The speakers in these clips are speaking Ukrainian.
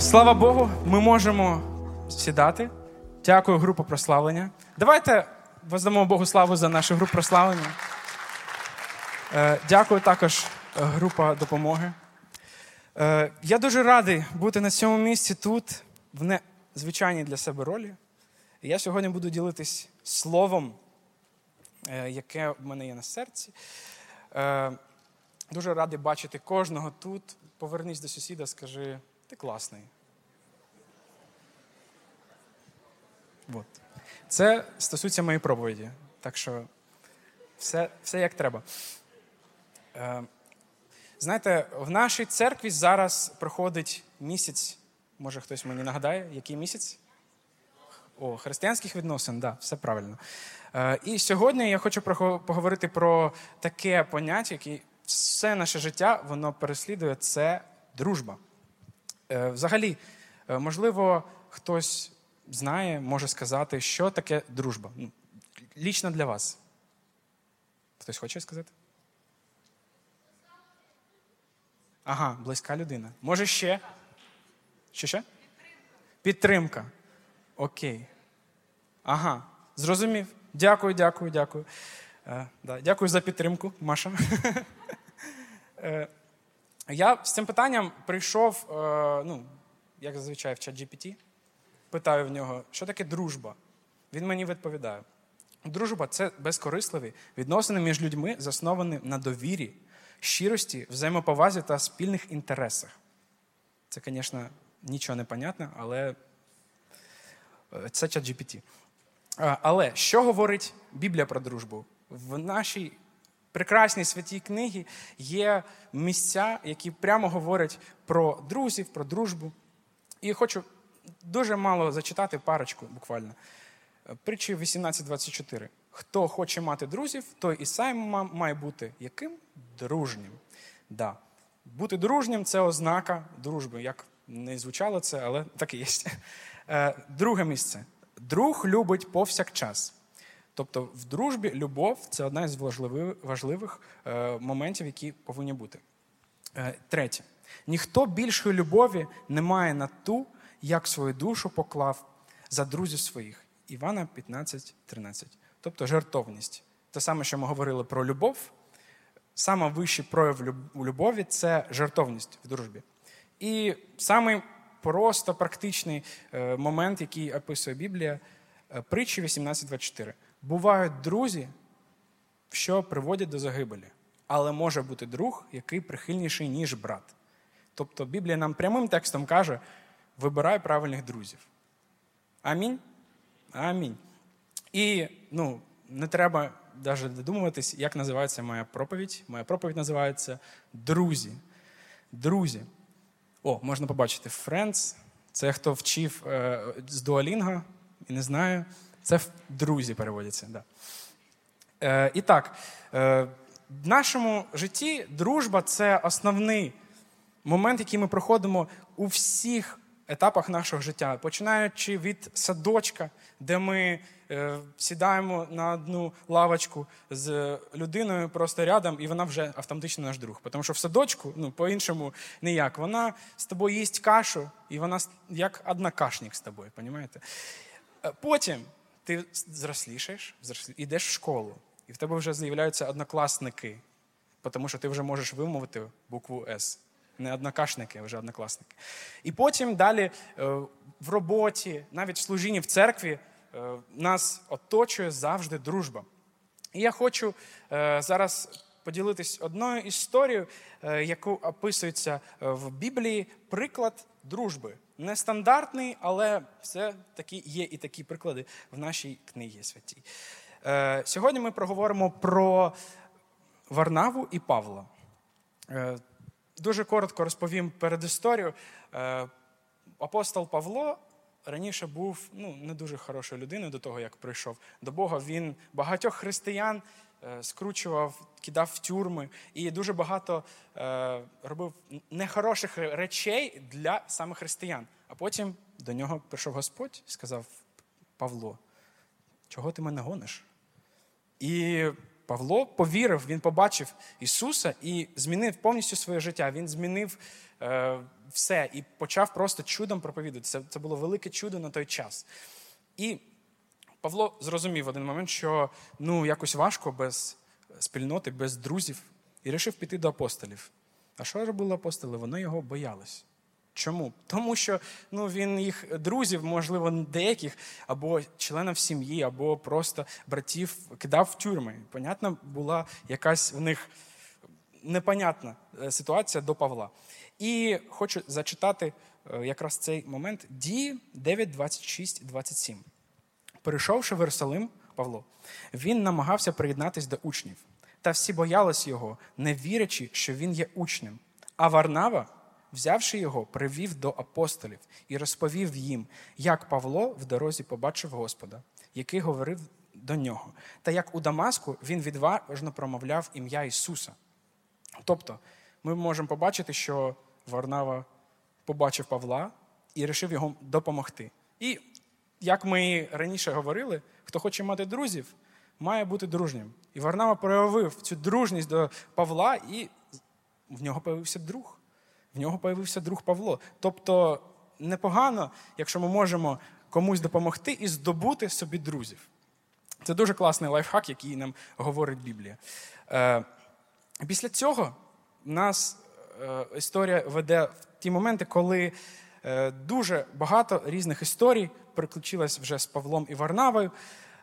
Слава Богу, ми можемо сідати. Дякую, група прославлення. Давайте воздамо Богу славу за нашу групу прославлення. Дякую також, група допомоги. Я дуже радий бути на цьому місці тут, в незвичайній для себе ролі. Я сьогодні буду ділитись словом, яке в мене є на серці. Дуже радий бачити кожного тут. Повернись до сусіда, скажи: ти класний. Вот. Це стосується моєї проповіді. Так що все як треба. Знаєте, в нашій церкві зараз проходить місяць, може хтось мені нагадає, який місяць? Християнських відносин, да, все правильно. І сьогодні я хочу поговорити про таке поняття, яке все наше життя, воно переслідує, це дружба. Взагалі, можливо, хтось знає, може сказати, що таке дружба. Лічно для вас. Хтось хоче сказати? Ага, близька людина. Може ще? Що? Підтримка. Окей. Ага, зрозумів. Дякую. Дякую за підтримку, Маша. Я з цим питанням прийшов, як зазвичай в ChatGPT, питаю в нього, що таке дружба? Він мені відповідає. Дружба – це безкорисливі відносини між людьми, засновані на довірі, щирості, взаємоповазі та спільних інтересах. Це, звісно, нічого не понятно, але це ChatGPT. Але що говорить Біблія про дружбу? В нашій прекрасній святій книгі є місця, які прямо говорять про друзів, про дружбу. І хочу дуже мало зачитати, парочку буквально. Притчі 18:24. Хто хоче мати друзів, той і сам має бути яким? Дружнім. Да. Бути дружнім – це ознака дружби. Як не звучало це, але так і є. Друге місце. Друг любить повсякчас. Тобто в дружбі любов – це одна із важливих моментів, які повинні бути. Третє. Ніхто більшої любові не має на ту, як свою душу поклав за друзів своїх. Івана 15:13. Тобто жертовність. Те саме, що ми говорили про любов. Саме вищий прояв любові – це жертовність в дружбі. І самий просто практичний момент, який описує Біблія, притчі 18:24. Бувають друзі, що приводять до загибелі, але може бути друг, який прихильніший, ніж брат. Тобто Біблія нам прямим текстом каже: вибирай правильних друзів. Амінь? Амінь. І, не треба навіть додумуватись, як називається моя проповідь. Моя проповідь називається «Друзі». Друзі. Можна побачити Friends. Це хто вчив з Duolingo і не знаю. Це «друзі» переводиться. Да. І так, в нашому житті дружба – це основний момент, який ми проходимо у всіх етапах нашого життя. Починаючи від садочка, де ми сідаємо на одну лавочку з людиною просто рядом, і вона вже автоматично наш друг. Тому що в садочку, по-іншому ніяк. Вона з тобою їсть кашу, і вона як однокашник з тобою, розумієте? Потім ти зрослішаєш, йдеш в школу, і в тебе вже з'являються однокласники, тому що ти вже можеш вимовити букву «С». Не однокашники, а вже однокласники. І потім далі в роботі, навіть в служінні в церкві нас оточує завжди дружба. І я хочу зараз поділитись одною історією, яку описується в Біблії, приклад дружби. Нестандартний, але все-таки є і такі приклади в нашій книгі святій. Сьогодні ми проговоримо про Варнаву і Павла. Дуже коротко розповім передісторію. Апостол Павло раніше був не дуже хорошою людиною до того, як прийшов до Бога. Він багатьох християн скручував, кидав в тюрми і дуже багато робив нехороших речей для саме християн. А потім до нього прийшов Господь і сказав: Павло, чого ти мене гониш? І Павло повірив, він побачив Ісуса і змінив повністю своє життя. Він змінив все і почав просто чудом проповідувати. Це було велике чудо на той час. І Павло зрозумів в один момент, що якось важко без спільноти, без друзів, і вирішив піти до апостолів. А що робили апостоли? Вони його боялись. Чому? Тому що він їх друзів, можливо, деяких, або членів сім'ї, або просто братів кидав в тюрми. Понятно, була якась в них непонятна ситуація до Павла. І хочу зачитати якраз цей момент. Дії 9, 26, 27. Перейшовши в Єрусалим, Павло, він намагався приєднатися до учнів. Та всі боялись його, не вірячи, що він є учнем. А Варнава, взявши його, привів до апостолів і розповів їм, як Павло в дорозі побачив Господа, який говорив до нього, та як у Дамаску він відважно промовляв ім'я Ісуса. Тобто, ми можемо побачити, що Варнава побачив Павла і вирішив йому допомогти. І, як ми раніше говорили, хто хоче мати друзів, має бути дружнім. І Варнава проявив цю дружність до Павла, і в нього появився друг. В нього появився друг Павло. Тобто непогано, якщо ми можемо комусь допомогти і здобути собі друзів. Це дуже класний лайфхак, який нам говорить Біблія. Після цього нас історія веде в ті моменти, коли дуже багато різних історій приключилось вже з Павлом і Варнавою.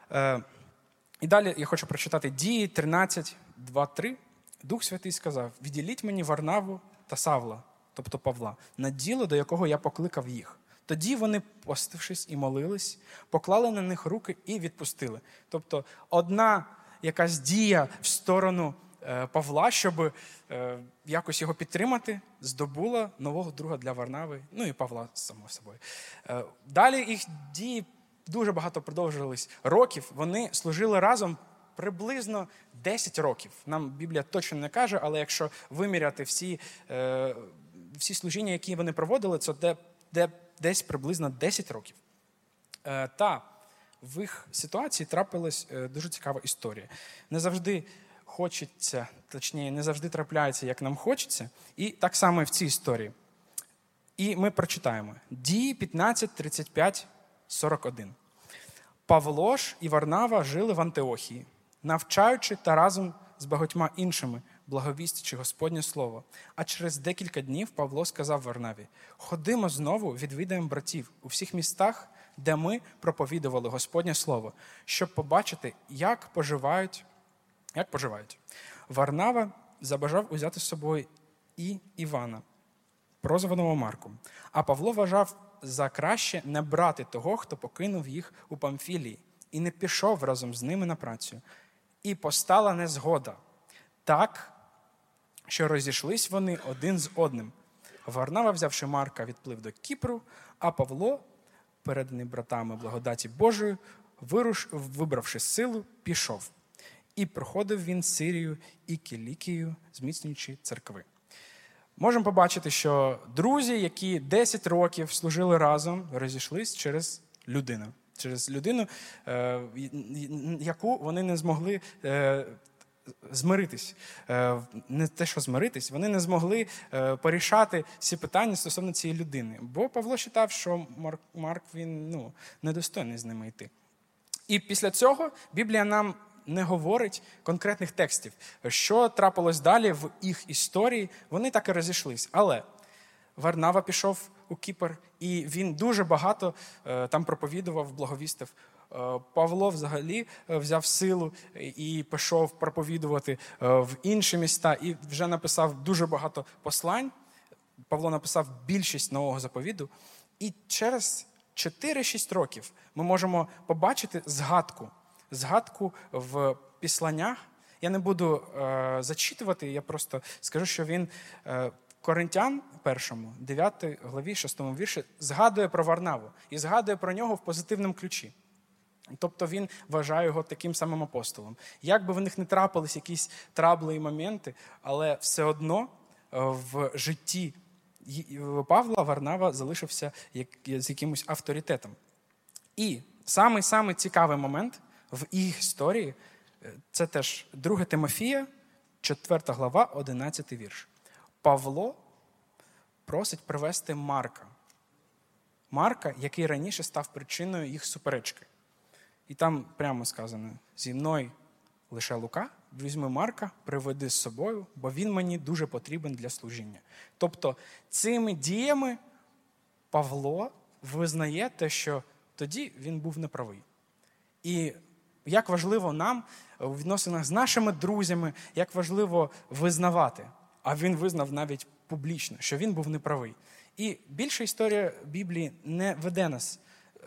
І далі я хочу прочитати Дії 13, 2, 3. Дух Святий сказав: «Відділіть мені Варнаву та Савла», тобто Павла, «на діло, до якого я покликав їх». Тоді вони, постившись і молились, поклали на них руки і відпустили. Тобто одна якась дія в сторону Павла, щоб якось його підтримати, здобула нового друга для Варнави, і Павла, само собою. Далі їх дії дуже багато продовжились років. Вони служили разом приблизно 10 років. Нам Біблія точно не каже, але якщо виміряти всі служіння, які вони проводили, це десь приблизно 10 років. Та в їх ситуації трапилась дуже цікава історія. Не завжди хочеться, точніше, не завжди трапляється, як нам хочеться. І так само і в цій історії. І ми прочитаємо. Дії 15, 35, 41. Павло ж і Варнава жили в Антиохії, навчаючи та разом з багатьма іншими, благовістячи Господнє слово. А через декілька днів Павло сказав Варнаві: «Ходимо знову, відвідаємо братів у всіх містах, де ми проповідували Господнє слово, щоб побачити, як поживають. Варнава забажав узяти з собою і Івана, прозваного Марком. А Павло вважав за краще не брати того, хто покинув їх у Памфілії, і не пішов разом з ними на працю. І постала незгода, так, що розійшлись вони один з одним. Варнава, взявши Марка, відплив до Кіпру, а Павло, переданий братами благодаті Божої, вибравши силу, пішов. І проходив він Сирію і Кілікію, зміцнюючи церкви». Можемо побачити, що друзі, які 10 років служили разом, розійшлись через людину. Через людину, яку вони не змогли змиритись. Не те, що змиритись, вони не змогли порішати всі питання стосовно цієї людини. Бо Павло вважав, що Марк він недостойний з ними йти. І після цього Біблія нам не говорить конкретних текстів. Що трапилось далі в їх історії, вони так і розійшлись. Але Варнава пішов у Кіпр, і він дуже багато там проповідував, благовістив. Павло взагалі взяв силу і пішов проповідувати в інші міста, і вже написав дуже багато послань. Павло написав більшість нового заповіду. І через 4-6 років ми можемо побачити згадку в післаннях. Я не буду зачитувати, я просто скажу, що він Коринтян 1, 9 главі, 6 вірші, згадує про Варнаву і згадує про нього в позитивному ключі. Тобто він вважає його таким самим апостолом. Як би в них не трапились якісь трабли і моменти, але все одно в житті Павла Варнава залишився з якимось авторитетом. І самий цікавий момент в їх історії Це теж 2 Тимофія, 4 глава, 11 вірш. Павло просить привести Марка. Марка, який раніше став причиною їх суперечки. І там прямо сказано: «Зі мною лише Лука, візьми Марка, приведи з собою, бо він мені дуже потрібен для служіння». Тобто цими діями Павло визнає те, що тоді він був неправий. І як важливо нам у відносинах з нашими друзями, як важливо визнавати. А він визнав навіть публічно, що він був неправий. І більша історія Біблії не веде нас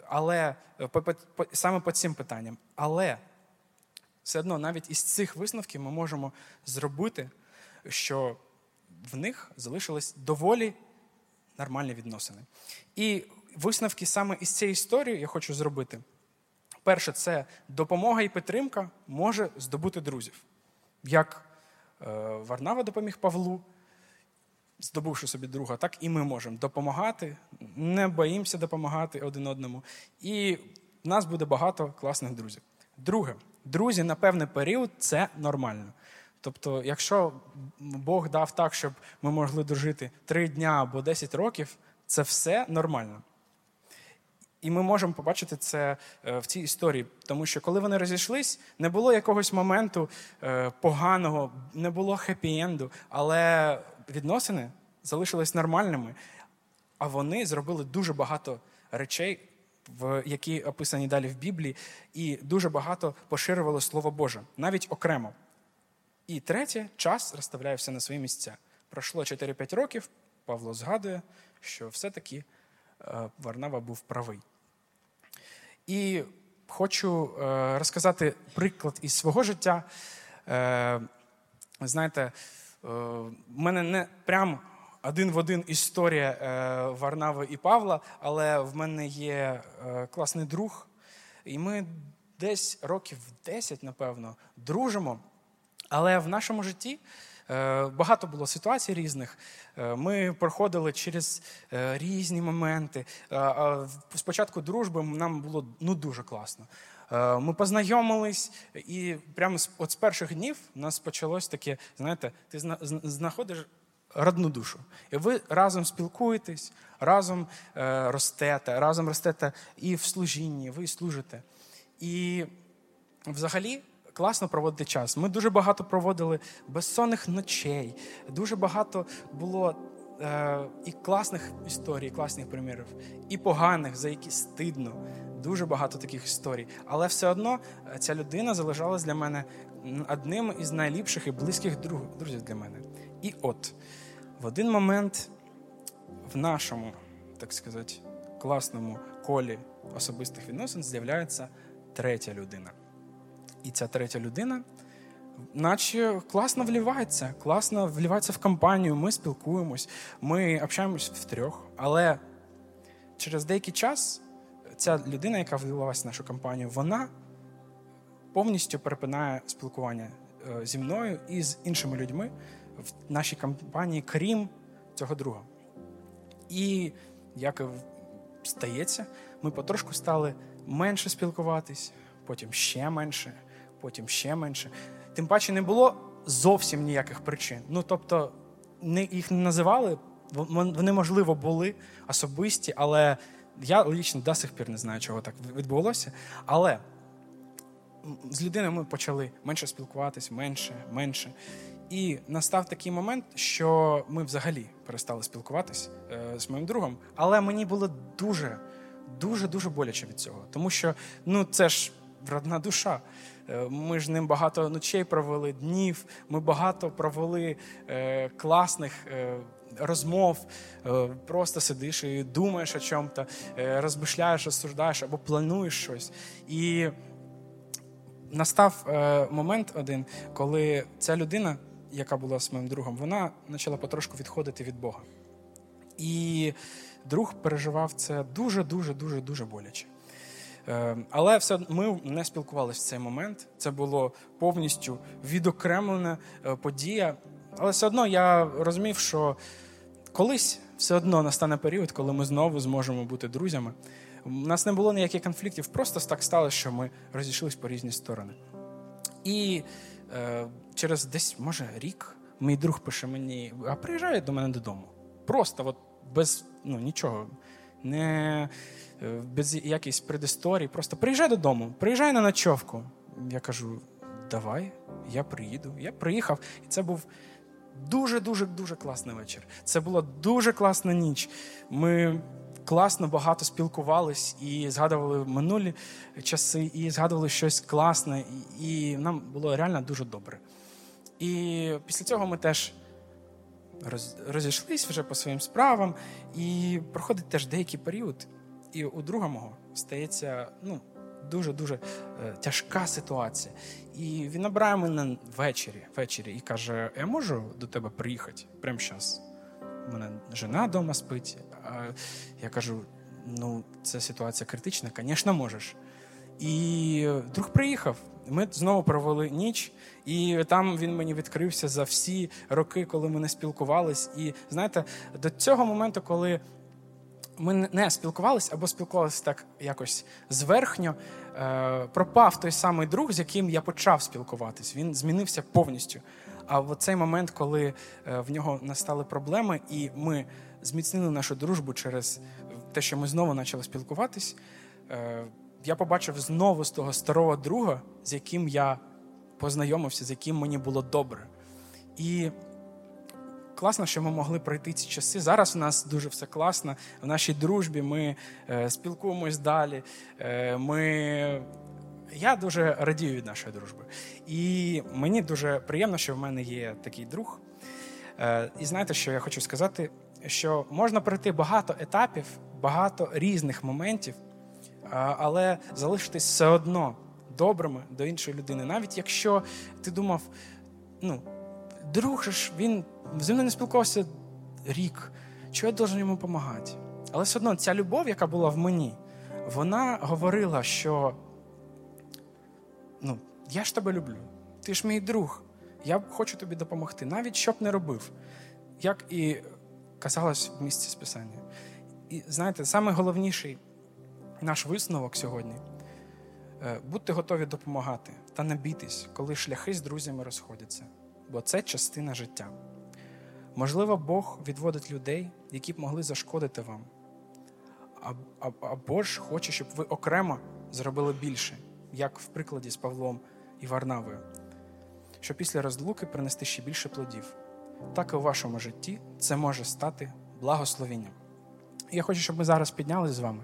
саме по цим питанням. Але все одно навіть із цих висновків ми можемо зробити, що в них залишились доволі нормальні відносини. І висновки саме із цієї історії я хочу зробити. Перше, це допомога і підтримка може здобути друзів. Як Варнава допоміг Павлу, здобувши собі друга, так і ми можемо допомагати, не боїмося допомагати один одному. І в нас буде багато класних друзів. Друге, друзі на певний період – це нормально. Тобто, якщо Бог дав так, щоб ми могли дожити 3 дня або 10 років, це все нормально. І ми можемо побачити це в цій історії. Тому що коли вони розійшлись, не було якогось моменту поганого, не було хеппі-енду, але відносини залишились нормальними, а вони зробили дуже багато речей, які описані далі в Біблії, і дуже багато поширювали Слово Боже, навіть окремо. І третє, час розставляє все на свої місця. Пройшло 4-5 років, Павло згадує, що все-таки Варнава був правий. І хочу розказати приклад із свого життя. Знаєте, в мене не прям один в один історія Варнави і Павла, але в мене є класний друг, і ми десь років 10, напевно, дружимо. Але в нашому житті багато було ситуацій різних. Ми проходили через різні моменти. Спочатку дружби нам було дуже класно. Ми познайомились, і прямо з перших днів у нас почалось таке, знаєте, ти знаходиш родну душу. І ви разом спілкуєтесь, разом ростете і в служінні, ви служите. І взагалі класно проводити час. Ми дуже багато проводили безсонних ночей, дуже багато було і класних історій, класних примірів, і поганих, за які стидно. Дуже багато таких історій. Але все одно ця людина залишалась для мене одним із найліпших і близьких друзів для мене. І от, в один момент в нашому, так сказати, класному колі особистих відносин з'являється третя людина. І ця третя людина наче класно вливається в компанію, ми спілкуємось, ми общаємось втрьох. Але через деякий час ця людина, яка влилася в нашу компанію, вона повністю перепинає спілкування зі мною і з іншими людьми в нашій компанії, крім цього друга. І, як стається, ми потрошку стали менше спілкуватись, потім ще менше. Тим паче не було зовсім ніяких причин. Тобто, їх не називали, вони, можливо, були особисті, але я лично до сих пір не знаю, чого так відбулося. Але з людиною ми почали менше спілкуватись, менше. І настав такий момент, що ми взагалі перестали спілкуватись з моїм другом. Але мені було дуже боляче від цього. Тому що, це ж родна душа. Ми ж з ним багато ночей провели, днів, ми багато провели класних розмов, просто сидиш і думаєш о чому-то, розмишляєш, розсуждаєш або плануєш щось. І настав момент один, коли ця людина, яка була з моїм другом, вона почала потрошку відходити від Бога. І друг переживав це дуже боляче. Але все ми не спілкувалися в цей момент. Це було повністю відокремлена подія. Але все одно я розумів, що колись все одно настане період, коли ми знову зможемо бути друзями. У нас не було ніяких конфліктів, просто так сталося, що ми розійшлися по різні сторони. І через десь, може, рік, мій друг пише мені, а приїжджай до мене додому. Просто, от, без нічого, без якоїсь предісторії, просто приїжджай додому, приїжджай на ночовку. Я кажу, давай, я приїду. Я приїхав, і це був дуже класний вечір. Це була дуже класна ніч. Ми класно багато спілкувались і згадували минулі часи, і згадували щось класне, і нам було реально дуже добре. І після цього ми теж розійшлись вже по своїм справам, і проходить теж деякий період, і у друга мого стається, дуже тяжка ситуація. І він набирає мене ввечері і каже, я можу до тебе приїхати прямо зараз? У мене жена вдома спить. А я кажу, це ситуація критична, звісно, можеш. І друг приїхав. Ми знову провели ніч, і там він мені відкрився за всі роки, коли ми не спілкувались. І, знаєте, до цього моменту, коли ми не спілкувалися, або спілкувалися так якось зверхньо, пропав той самий друг, з яким я почав спілкуватись. Він змінився повністю. А в цей момент, коли в нього настали проблеми, і ми зміцнили нашу дружбу через те, що ми знову почали спілкуватись, я побачив знову з того старого друга, з яким я познайомився, з яким мені було добре. І класно, що ми могли пройти ці часи. Зараз у нас дуже все класно. В нашій дружбі ми спілкуємось далі. Я дуже радію від нашої дружби. І мені дуже приємно, що в мене є такий друг. І знаєте, що я хочу сказати? Що можна пройти багато етапів, багато різних моментів, але залишитись все одно добрими до іншої людини. Навіть якщо ти думав, друг же ж, він зі мною не спілкувався рік, чого я должен йому допомагати? Але все одно ця любов, яка була в мені, вона говорила, що я ж тебе люблю, ти ж мій друг, я хочу тобі допомогти, навіть що б не робив, як і казалось в місці з Писання. І знаєте, найголовніший наш висновок сьогодні – будьте готові допомагати та не бійтесь, коли шляхи з друзями розходяться, бо це частина життя. Можливо, Бог відводить людей, які б могли зашкодити вам, або ж хоче, щоб ви окремо зробили більше, як в прикладі з Павлом і Варнавою, щоб після розлуки принести ще більше плодів. Так і у вашому житті це може стати благословенням. І я хочу, щоб ми зараз піднялись з вами.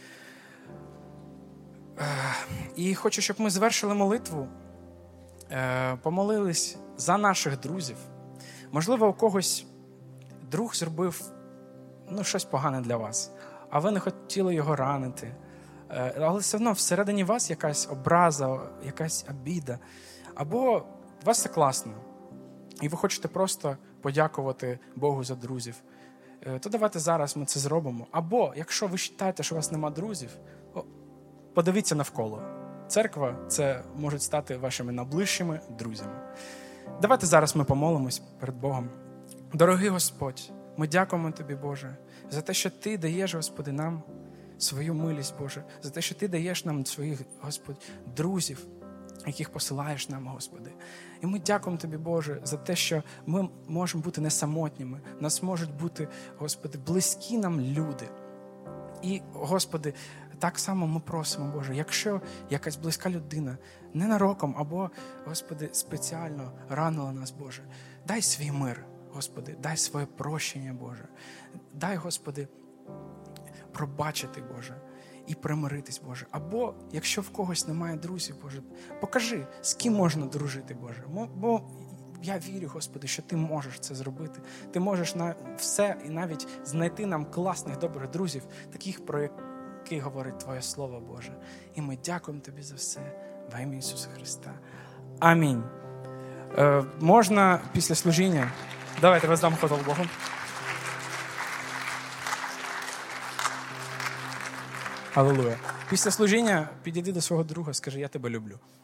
І хочу, щоб ми звершили молитву, помолились за наших друзів. Можливо, у когось друг зробив щось погане для вас, а ви не хотіли його ранити. Але все одно всередині вас якась образа, якась обіда. Або у вас все класно, і ви хочете просто подякувати Богу за друзів. То давайте зараз ми це зробимо. Або, якщо ви вважаєте, що у вас нема друзів, подивіться навколо. Церква – це можуть стати вашими найближчими друзями. Давайте зараз ми помолимось перед Богом. Дорогий Господь, ми дякуємо Тобі, Боже, за те, що Ти даєш, Господи, нам свою милість, Боже, за те, що Ти даєш нам своїх, Господь, друзів, яких посилаєш нам, Господи. І ми дякуємо Тобі, Боже, за те, що ми можемо бути не самотніми. Нас можуть бути, Господи, близькі нам люди. І, Господи, так само ми просимо, Боже, якщо якась близька людина ненароком або, Господи, спеціально ранила нас, Боже, дай свій мир, Господи, дай своє прощення, Боже. Дай, Господи, пробачити, Боже, і примиритись, Боже. Або, якщо в когось немає друзів, Боже, покажи, з ким можна дружити, Боже. Бо я вірю, Господи, що Ти можеш це зробити. Ти можеш на все і навіть знайти нам класних, добрих друзів, таких, про яких говорить Твоє Слово, Боже. І ми дякуємо Тобі за все во ім'я Ісуса Христа. Амінь. Можна після служіння? Давайте роздам хвалу Богу. Алілуя. Після служіння підійди до свого друга, скажи, я тебе люблю.